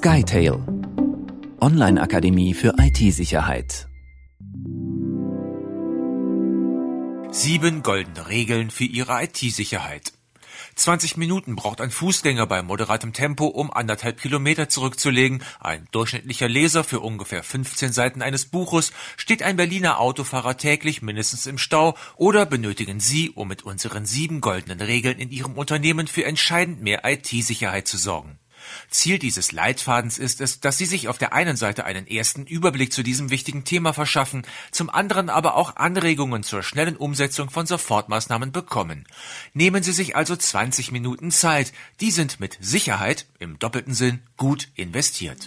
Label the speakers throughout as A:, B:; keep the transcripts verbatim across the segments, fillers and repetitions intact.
A: SkyTail, Online-Akademie für I T-Sicherheit.
B: Sieben goldene Regeln für Ihre I T-Sicherheit. zwanzig Minuten braucht ein Fußgänger bei moderatem Tempo, um anderthalb Kilometer zurückzulegen. Ein durchschnittlicher Leser für ungefähr fünfzehn Seiten eines Buches. Steht ein Berliner Autofahrer täglich mindestens im Stau? Oder benötigen Sie, um mit unseren sieben goldenen Regeln in Ihrem Unternehmen für entscheidend mehr I T-Sicherheit zu sorgen? Ziel dieses Leitfadens ist es, dass Sie sich auf der einen Seite einen ersten Überblick zu diesem wichtigen Thema verschaffen, zum anderen aber auch Anregungen zur schnellen Umsetzung von Sofortmaßnahmen bekommen. Nehmen Sie sich also zwanzig Minuten Zeit. Die sind mit Sicherheit, im doppelten Sinn, gut investiert.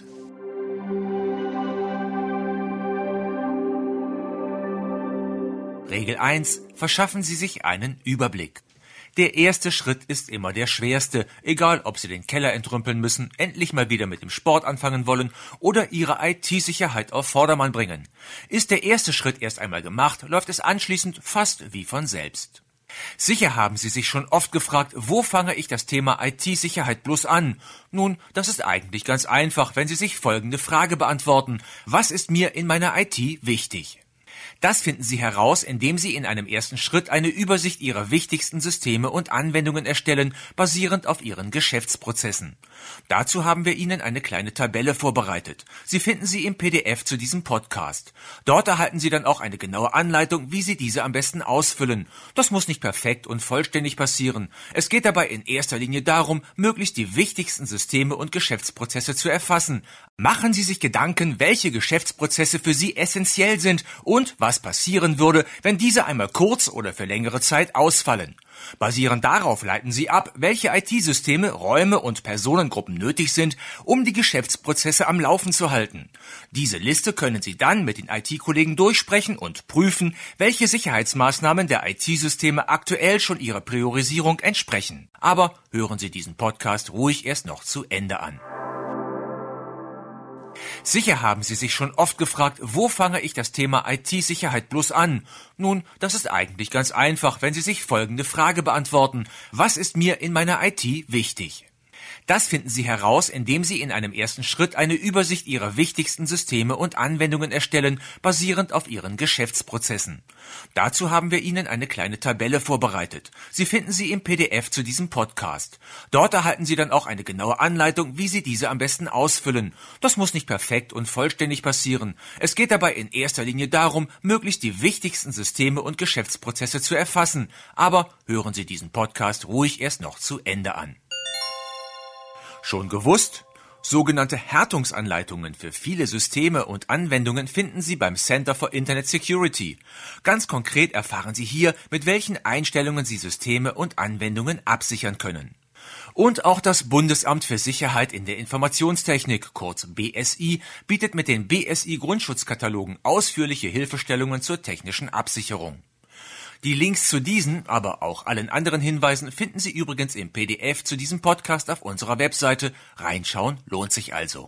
B: Regel eins. Verschaffen Sie sich einen Überblick. Der erste Schritt ist immer der schwerste, egal ob Sie den Keller entrümpeln müssen, endlich mal wieder mit dem Sport anfangen wollen oder Ihre I T-Sicherheit auf Vordermann bringen. Ist der erste Schritt erst einmal gemacht, läuft es anschließend fast wie von selbst. Sicher haben Sie sich schon oft gefragt, wo fange ich das Thema I T-Sicherheit bloß an? Nun, das ist eigentlich ganz einfach, wenn Sie sich folgende Frage beantworten: Was ist mir in meiner I T wichtig? Das finden Sie heraus, indem Sie in einem ersten Schritt eine Übersicht Ihrer wichtigsten Systeme und Anwendungen erstellen, basierend auf Ihren Geschäftsprozessen. Dazu haben wir Ihnen eine kleine Tabelle vorbereitet. Sie finden sie im P D F zu diesem Podcast. Dort erhalten Sie dann auch eine genaue Anleitung, wie Sie diese am besten ausfüllen. Das muss nicht perfekt und vollständig passieren. Es geht dabei in erster Linie darum, möglichst die wichtigsten Systeme und Geschäftsprozesse zu erfassen. Machen Sie sich Gedanken, welche Geschäftsprozesse für Sie essentiell sind und was passieren würde, wenn diese einmal kurz oder für längere Zeit ausfallen. Basierend darauf leiten Sie ab, welche I T-Systeme, Räume und Personengruppen nötig sind, um die Geschäftsprozesse am Laufen zu halten. Diese Liste können Sie dann mit den I T-Kollegen durchsprechen und prüfen, welche Sicherheitsmaßnahmen der I T-Systeme aktuell schon Ihrer Priorisierung entsprechen. Aber hören Sie diesen Podcast ruhig erst noch zu Ende an. Sicher haben Sie sich schon oft gefragt, wo fange ich das Thema I T-Sicherheit bloß an? Nun, das ist eigentlich ganz einfach, wenn Sie sich folgende Frage beantworten: Was ist mir in meiner I T wichtig? Das finden Sie heraus, indem Sie in einem ersten Schritt eine Übersicht Ihrer wichtigsten Systeme und Anwendungen erstellen, basierend auf Ihren Geschäftsprozessen. Dazu haben wir Ihnen eine kleine Tabelle vorbereitet. Sie finden sie im P D F zu diesem Podcast. Dort erhalten Sie dann auch eine genaue Anleitung, wie Sie diese am besten ausfüllen. Das muss nicht perfekt und vollständig passieren. Es geht dabei in erster Linie darum, möglichst die wichtigsten Systeme und Geschäftsprozesse zu erfassen. Aber hören Sie diesen Podcast ruhig erst noch zu Ende an. Schon gewusst? Sogenannte Härtungsanleitungen für viele Systeme und Anwendungen finden Sie beim Center for Internet Security. Ganz konkret erfahren Sie hier, mit welchen Einstellungen Sie Systeme und Anwendungen absichern können. Und auch das Bundesamt für Sicherheit in der Informationstechnik, kurz B S I, bietet mit den B S I-Grundschutzkatalogen ausführliche Hilfestellungen zur technischen Absicherung. Die Links zu diesen, aber auch allen anderen Hinweisen finden Sie übrigens im P D F zu diesem Podcast auf unserer Webseite. Reinschauen lohnt sich also.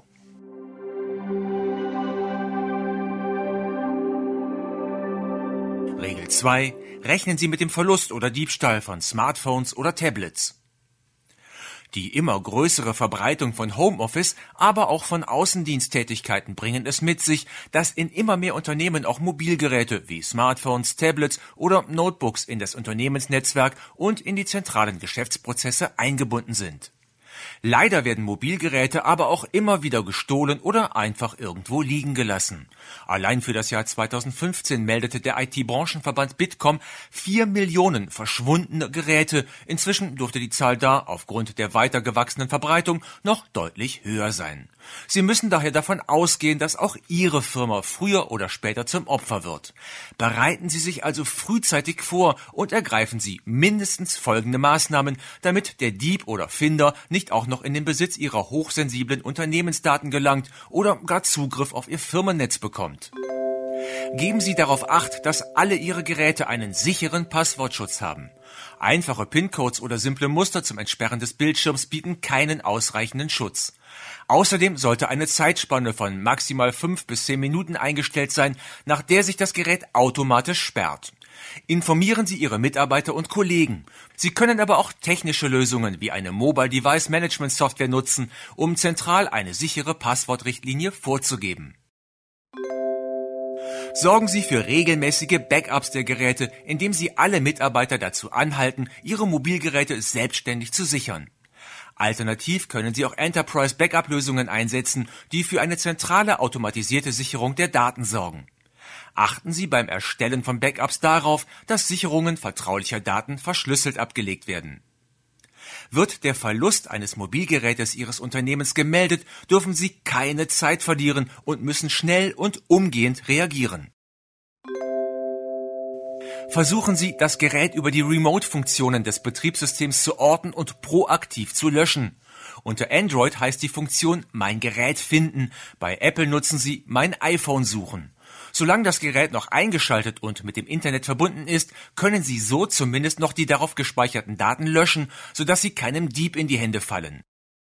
B: Regel zwei. Rechnen Sie mit dem Verlust oder Diebstahl von Smartphones oder Tablets. Die immer größere Verbreitung von Homeoffice, aber auch von Außendiensttätigkeiten bringen es mit sich, dass in immer mehr Unternehmen auch Mobilgeräte wie Smartphones, Tablets oder Notebooks in das Unternehmensnetzwerk und in die zentralen Geschäftsprozesse eingebunden sind. Leider werden Mobilgeräte aber auch immer wieder gestohlen oder einfach irgendwo liegen gelassen. Allein für das Jahr zweitausendfünfzehn meldete der I T-Branchenverband Bitkom vier Millionen verschwundene Geräte. Inzwischen dürfte die Zahl da aufgrund der weiter gewachsenen Verbreitung noch deutlich höher sein. Sie müssen daher davon ausgehen, dass auch Ihre Firma früher oder später zum Opfer wird. Bereiten Sie sich also frühzeitig vor und ergreifen Sie mindestens folgende Maßnahmen, damit der Dieb oder Finder nicht auch noch in den Besitz Ihrer hochsensiblen Unternehmensdaten gelangt oder gar Zugriff auf Ihr Firmennetz bekommt. Geben Sie darauf Acht, dass alle Ihre Geräte einen sicheren Passwortschutz haben. Einfache PIN-Codes oder simple Muster zum Entsperren des Bildschirms bieten keinen ausreichenden Schutz. Außerdem sollte eine Zeitspanne von maximal fünf bis zehn Minuten eingestellt sein, nach der sich das Gerät automatisch sperrt. Informieren Sie Ihre Mitarbeiter und Kollegen. Sie können aber auch technische Lösungen wie eine Mobile Device Management Software nutzen, um zentral eine sichere Passwortrichtlinie vorzugeben. Sorgen Sie für regelmäßige Backups der Geräte, indem Sie alle Mitarbeiter dazu anhalten, ihre Mobilgeräte selbstständig zu sichern. Alternativ können Sie auch Enterprise-Backup-Lösungen einsetzen, die für eine zentrale automatisierte Sicherung der Daten sorgen. Achten Sie beim Erstellen von Backups darauf, dass Sicherungen vertraulicher Daten verschlüsselt abgelegt werden. Wird der Verlust eines Mobilgerätes Ihres Unternehmens gemeldet, dürfen Sie keine Zeit verlieren und müssen schnell und umgehend reagieren. Versuchen Sie, das Gerät über die Remote-Funktionen des Betriebssystems zu orten und proaktiv zu löschen. Unter Android heißt die Funktion Mein Gerät finden, bei Apple nutzen Sie Mein iPhone suchen. Solange das Gerät noch eingeschaltet und mit dem Internet verbunden ist, können Sie so zumindest noch die darauf gespeicherten Daten löschen, sodass sie keinem Dieb in die Hände fallen.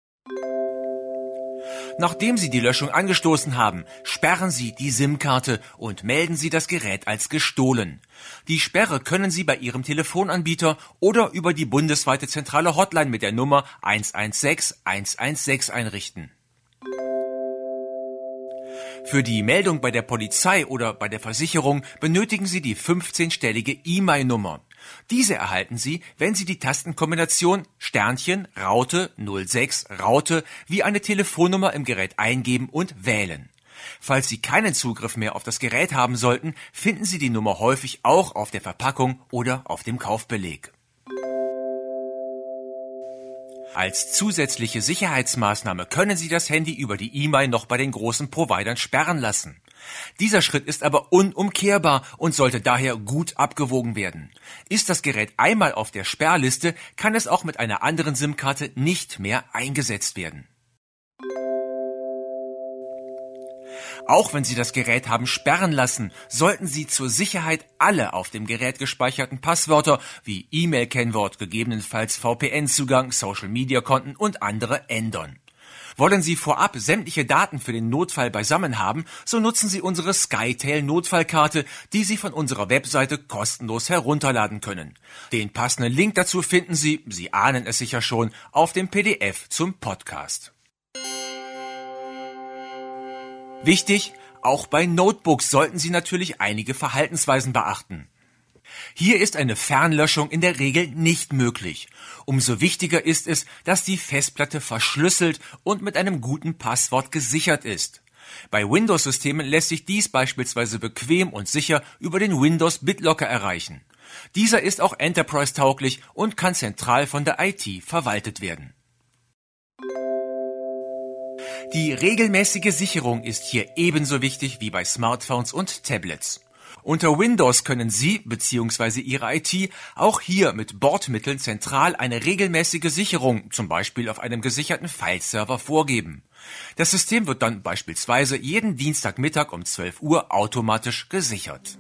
B: Nachdem Sie die Löschung angestoßen haben, sperren Sie die SIM-Karte und melden Sie das Gerät als gestohlen. Die Sperre können Sie bei Ihrem Telefonanbieter oder über die bundesweite zentrale Hotline mit der Nummer eins eins sechs eins eins sechs einrichten. Für die Meldung bei der Polizei oder bei der Versicherung benötigen Sie die fünfzehnstellige E M A I-Nummer. Diese erhalten Sie, wenn Sie die Tastenkombination Sternchen, Raute, null sechs, Raute wie eine Telefonnummer im Gerät eingeben und wählen. Falls Sie keinen Zugriff mehr auf das Gerät haben sollten, finden Sie die Nummer häufig auch auf der Verpackung oder auf dem Kaufbeleg. Als zusätzliche Sicherheitsmaßnahme können Sie das Handy über die E M A I noch bei den großen Providern sperren lassen. Dieser Schritt ist aber unumkehrbar und sollte daher gut abgewogen werden. Ist das Gerät einmal auf der Sperrliste, kann es auch mit einer anderen SIM-Karte nicht mehr eingesetzt werden. Auch wenn Sie das Gerät haben sperren lassen, sollten Sie zur Sicherheit alle auf dem Gerät gespeicherten Passwörter wie E-Mail-Kennwort, gegebenenfalls V P N-Zugang, Social-Media-Konten und andere ändern. Wollen Sie vorab sämtliche Daten für den Notfall beisammen haben, so nutzen Sie unsere SkyTail-Notfallkarte, die Sie von unserer Webseite kostenlos herunterladen können. Den passenden Link dazu finden Sie, Sie ahnen es sicher schon, auf dem P D F zum Podcast. Wichtig, auch bei Notebooks sollten Sie natürlich einige Verhaltensweisen beachten. Hier ist eine Fernlöschung in der Regel nicht möglich. Umso wichtiger ist es, dass die Festplatte verschlüsselt und mit einem guten Passwort gesichert ist. Bei Windows-Systemen lässt sich dies beispielsweise bequem und sicher über den Windows BitLocker erreichen. Dieser ist auch Enterprise-tauglich und kann zentral von der I T verwaltet werden. Die regelmäßige Sicherung ist hier ebenso wichtig wie bei Smartphones und Tablets. Unter Windows können Sie bzw. Ihre I T auch hier mit Bordmitteln zentral eine regelmäßige Sicherung, zum Beispiel auf einem gesicherten Fileserver, vorgeben. Das System wird dann beispielsweise jeden Dienstagmittag um zwölf Uhr automatisch gesichert.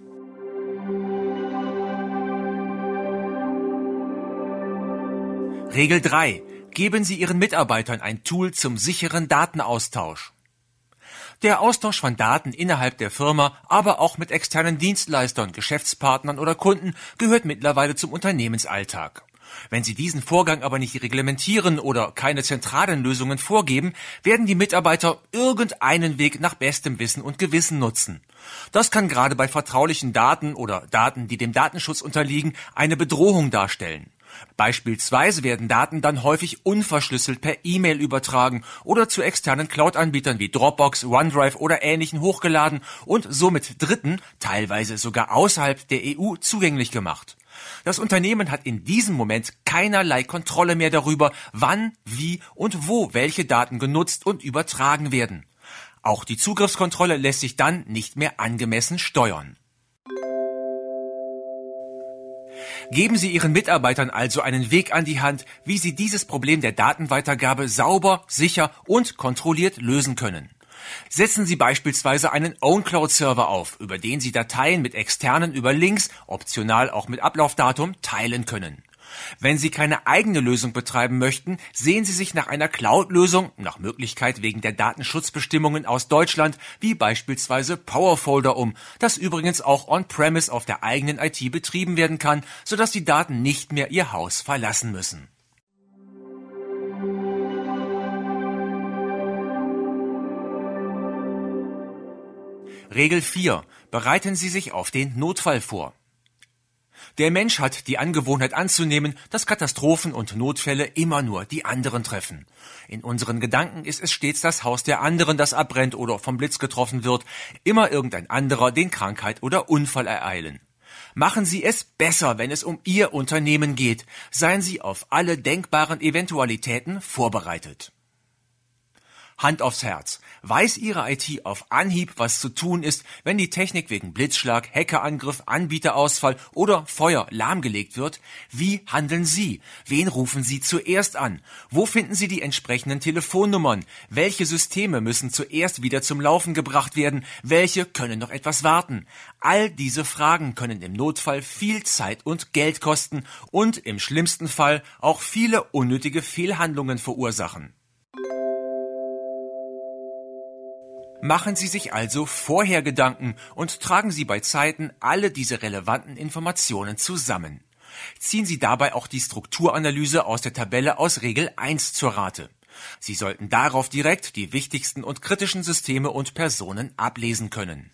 B: Regel drei. Geben Sie Ihren Mitarbeitern ein Tool zum sicheren Datenaustausch. Der Austausch von Daten innerhalb der Firma, aber auch mit externen Dienstleistern, Geschäftspartnern oder Kunden gehört mittlerweile zum Unternehmensalltag. Wenn Sie diesen Vorgang aber nicht reglementieren oder keine zentralen Lösungen vorgeben, werden die Mitarbeiter irgendeinen Weg nach bestem Wissen und Gewissen nutzen. Das kann gerade bei vertraulichen Daten oder Daten, die dem Datenschutz unterliegen, eine Bedrohung darstellen. Beispielsweise werden Daten dann häufig unverschlüsselt per E-Mail übertragen oder zu externen Cloud-Anbietern wie Dropbox, OneDrive oder ähnlichen hochgeladen und somit Dritten, teilweise sogar außerhalb der E U, zugänglich gemacht. Das Unternehmen hat in diesem Moment keinerlei Kontrolle mehr darüber, wann, wie und wo welche Daten genutzt und übertragen werden. Auch die Zugriffskontrolle lässt sich dann nicht mehr angemessen steuern. Geben Sie Ihren Mitarbeitern also einen Weg an die Hand, wie sie dieses Problem der Datenweitergabe sauber, sicher und kontrolliert lösen können. Setzen Sie beispielsweise einen OwnCloud-Server auf, über den Sie Dateien mit externen über Links, optional auch mit Ablaufdatum, teilen können. Wenn Sie keine eigene Lösung betreiben möchten, sehen Sie sich nach einer Cloud-Lösung, nach Möglichkeit wegen der Datenschutzbestimmungen aus Deutschland, wie beispielsweise Powerfolder um, das übrigens auch on-premise auf der eigenen I T betrieben werden kann, sodass die Daten nicht mehr Ihr Haus verlassen müssen. Regel vier. Bereiten Sie sich auf den Notfall vor. Der Mensch hat die Angewohnheit anzunehmen, dass Katastrophen und Notfälle immer nur die anderen treffen. In unseren Gedanken ist es stets das Haus der anderen, das abbrennt oder vom Blitz getroffen wird, immer irgendein anderer, den Krankheit oder Unfall ereilen. Machen Sie es besser, wenn es um Ihr Unternehmen geht. Seien Sie auf alle denkbaren Eventualitäten vorbereitet. Hand aufs Herz. Weiß Ihre I T auf Anhieb, was zu tun ist, wenn die Technik wegen Blitzschlag, Hackerangriff, Anbieterausfall oder Feuer lahmgelegt wird? Wie handeln Sie? Wen rufen Sie zuerst an? Wo finden Sie die entsprechenden Telefonnummern? Welche Systeme müssen zuerst wieder zum Laufen gebracht werden? Welche können noch etwas warten? All diese Fragen können im Notfall viel Zeit und Geld kosten und im schlimmsten Fall auch viele unnötige Fehlhandlungen verursachen. Machen Sie sich also vorher Gedanken und tragen Sie bei Zeiten alle diese relevanten Informationen zusammen. Ziehen Sie dabei auch die Strukturanalyse aus der Tabelle aus Regel eins zur Rate. Sie sollten darauf direkt die wichtigsten und kritischen Systeme und Personen ablesen können.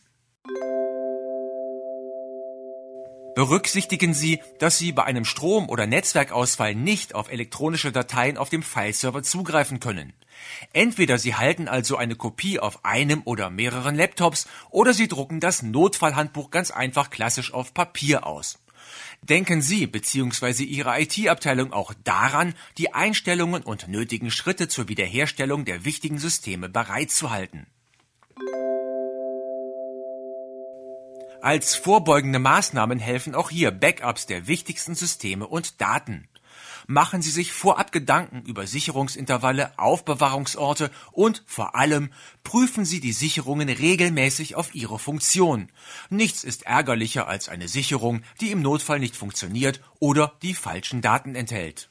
B: Berücksichtigen Sie, dass Sie bei einem Strom- oder Netzwerkausfall nicht auf elektronische Dateien auf dem Fileserver zugreifen können. Entweder Sie halten also eine Kopie auf einem oder mehreren Laptops oder Sie drucken das Notfallhandbuch ganz einfach klassisch auf Papier aus. Denken Sie bzw. Ihre I T-Abteilung auch daran, die Einstellungen und nötigen Schritte zur Wiederherstellung der wichtigen Systeme bereitzuhalten. Als vorbeugende Maßnahmen helfen auch hier Backups der wichtigsten Systeme und Daten. Machen Sie sich vorab Gedanken über Sicherungsintervalle, Aufbewahrungsorte und vor allem prüfen Sie die Sicherungen regelmäßig auf ihre Funktion. Nichts ist ärgerlicher als eine Sicherung, die im Notfall nicht funktioniert oder die falschen Daten enthält.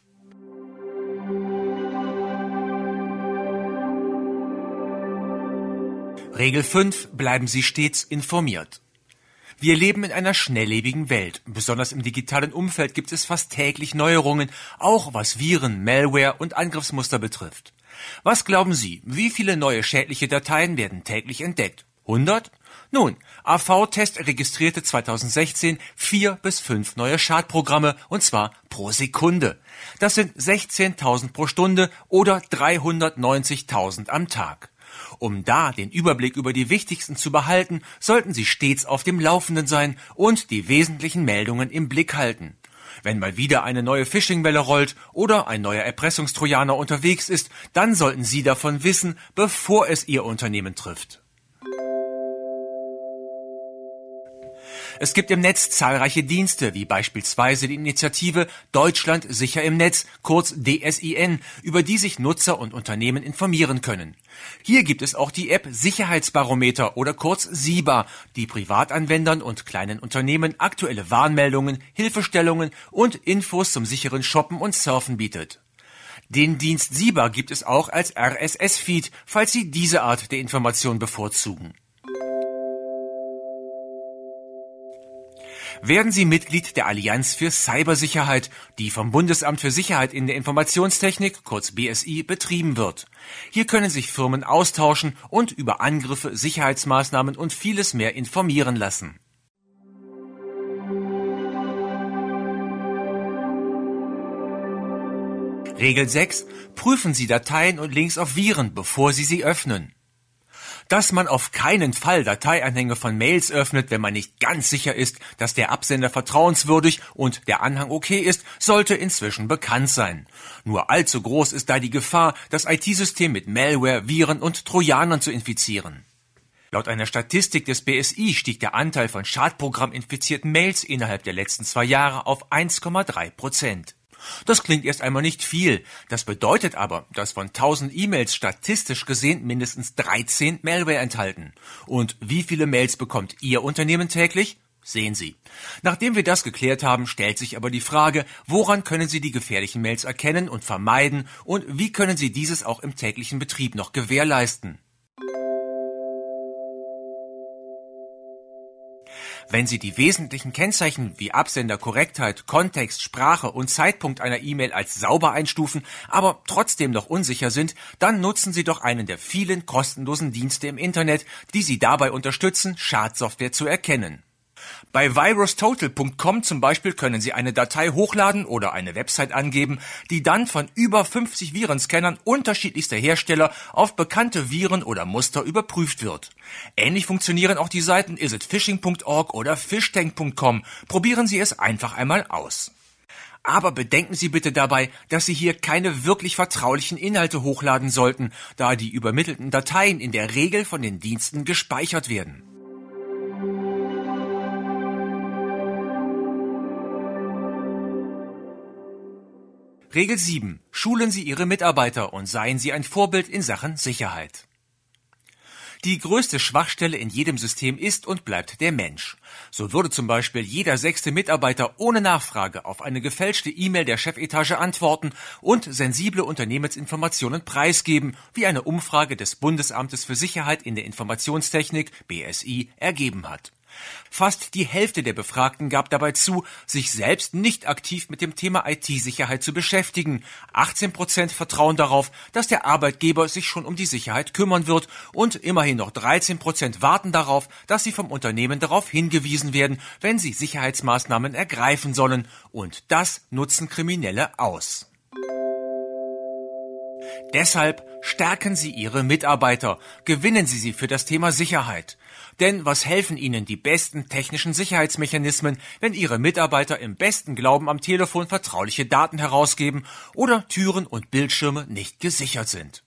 B: Regel fünf. Bleiben Sie stets informiert. Wir leben in einer schnelllebigen Welt. Besonders im digitalen Umfeld gibt es fast täglich Neuerungen, auch was Viren, Malware und Angriffsmuster betrifft. Was glauben Sie, wie viele neue schädliche Dateien werden täglich entdeckt? hundert? Nun, A V-Test registrierte zweitausendsechzehn vier bis fünf neue Schadprogramme, und zwar pro Sekunde. Das sind sechzehntausend pro Stunde oder dreihundertneunzigtausend am Tag. Um da den Überblick über die wichtigsten zu behalten, sollten Sie stets auf dem Laufenden sein und die wesentlichen Meldungen im Blick halten. Wenn mal wieder eine neue Phishing-Welle rollt oder ein neuer Erpressungstrojaner unterwegs ist, dann sollten Sie davon wissen, bevor es Ihr Unternehmen trifft. Es gibt im Netz zahlreiche Dienste, wie beispielsweise die Initiative Deutschland sicher im Netz, kurz D S I N, über die sich Nutzer und Unternehmen informieren können. Hier gibt es auch die App Sicherheitsbarometer oder kurz SIBA, die Privatanwendern und kleinen Unternehmen aktuelle Warnmeldungen, Hilfestellungen und Infos zum sicheren Shoppen und Surfen bietet. Den Dienst SIBA gibt es auch als R S S-Feed, falls Sie diese Art der Information bevorzugen. Werden Sie Mitglied der Allianz für Cybersicherheit, die vom Bundesamt für Sicherheit in der Informationstechnik, kurz B S I, betrieben wird. Hier können sich Firmen austauschen und über Angriffe, Sicherheitsmaßnahmen und vieles mehr informieren lassen. Regel sechs. Prüfen Sie Dateien und Links auf Viren, bevor Sie sie öffnen. Dass man auf keinen Fall Dateianhänge von Mails öffnet, wenn man nicht ganz sicher ist, dass der Absender vertrauenswürdig und der Anhang okay ist, sollte inzwischen bekannt sein. Nur allzu groß ist da die Gefahr, das I T-System mit Malware, Viren und Trojanern zu infizieren. Laut einer Statistik des B S I stieg der Anteil von schadprogramminfizierten Mails innerhalb der letzten zwei Jahre auf eins Komma drei Prozent. Das klingt erst einmal nicht viel. Das bedeutet aber, dass von tausend E-Mails statistisch gesehen mindestens dreizehn Malware enthalten. Und wie viele Mails bekommt Ihr Unternehmen täglich? Sehen Sie. Nachdem wir das geklärt haben, stellt sich aber die Frage, woran können Sie die gefährlichen Mails erkennen und vermeiden und wie können Sie dieses auch im täglichen Betrieb noch gewährleisten? Wenn Sie die wesentlichen Kennzeichen wie Absenderkorrektheit, Kontext, Sprache und Zeitpunkt einer E-Mail als sauber einstufen, aber trotzdem noch unsicher sind, dann nutzen Sie doch einen der vielen kostenlosen Dienste im Internet, die Sie dabei unterstützen, Schadsoftware zu erkennen. Bei virus total punkt com zum Beispiel können Sie eine Datei hochladen oder eine Website angeben, die dann von über fünfzig Virenscannern unterschiedlichster Hersteller auf bekannte Viren oder Muster überprüft wird. Ähnlich funktionieren auch die Seiten isitphishing punkt org oder fishtank punkt com. Probieren Sie es einfach einmal aus. Aber bedenken Sie bitte dabei, dass Sie hier keine wirklich vertraulichen Inhalte hochladen sollten, da die übermittelten Dateien in der Regel von den Diensten gespeichert werden. Regel sieben. Schulen Sie Ihre Mitarbeiter und seien Sie ein Vorbild in Sachen Sicherheit. Die größte Schwachstelle in jedem System ist und bleibt der Mensch. So würde zum Beispiel jeder sechste Mitarbeiter ohne Nachfrage auf eine gefälschte E-Mail der Chefetage antworten und sensible Unternehmensinformationen preisgeben, wie eine Umfrage des Bundesamtes für Sicherheit in der Informationstechnik B S I ergeben hat. Fast die Hälfte der Befragten gab dabei zu, sich selbst nicht aktiv mit dem Thema I T-Sicherheit zu beschäftigen. achtzehn Prozent vertrauen darauf, dass der Arbeitgeber sich schon um die Sicherheit kümmern wird und immerhin noch dreizehn Prozent warten darauf, dass sie vom Unternehmen darauf hingewiesen werden, wenn sie Sicherheitsmaßnahmen ergreifen sollen. Und das nutzen Kriminelle aus. Deshalb stärken Sie Ihre Mitarbeiter, gewinnen Sie sie für das Thema Sicherheit. Denn was helfen Ihnen die besten technischen Sicherheitsmechanismen, wenn Ihre Mitarbeiter im besten Glauben am Telefon vertrauliche Daten herausgeben oder Türen und Bildschirme nicht gesichert sind?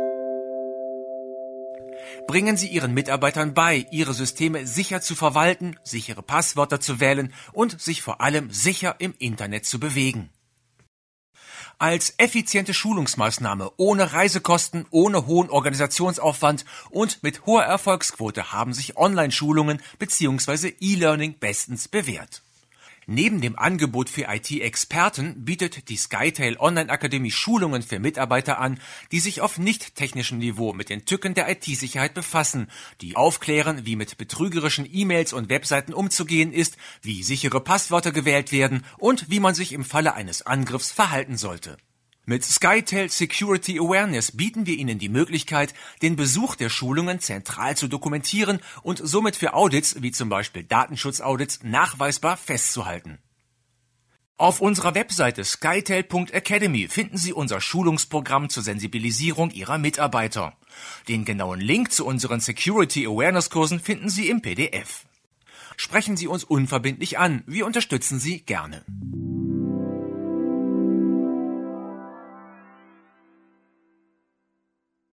B: Bringen Sie Ihren Mitarbeitern bei, ihre Systeme sicher zu verwalten, sichere Passwörter zu wählen und sich vor allem sicher im Internet zu bewegen. Als effiziente Schulungsmaßnahme ohne Reisekosten, ohne hohen Organisationsaufwand und mit hoher Erfolgsquote haben sich Online-Schulungen bzw. E-Learning bestens bewährt. Neben dem Angebot für I T-Experten bietet die Skytail Online-Akademie Schulungen für Mitarbeiter an, die sich auf nicht technischem Niveau mit den Tücken der I T-Sicherheit befassen, die aufklären, wie mit betrügerischen E-Mails und Webseiten umzugehen ist, wie sichere Passwörter gewählt werden und wie man sich im Falle eines Angriffs verhalten sollte. Mit Skytail Security Awareness bieten wir Ihnen die Möglichkeit, den Besuch der Schulungen zentral zu dokumentieren und somit für Audits, wie zum Beispiel Datenschutzaudits, nachweisbar festzuhalten. Auf unserer Webseite skytail punkt academy finden Sie unser Schulungsprogramm zur Sensibilisierung Ihrer Mitarbeiter. Den genauen Link zu unseren Security Awareness Kursen finden Sie im P D F. Sprechen Sie uns unverbindlich an, wir unterstützen Sie gerne.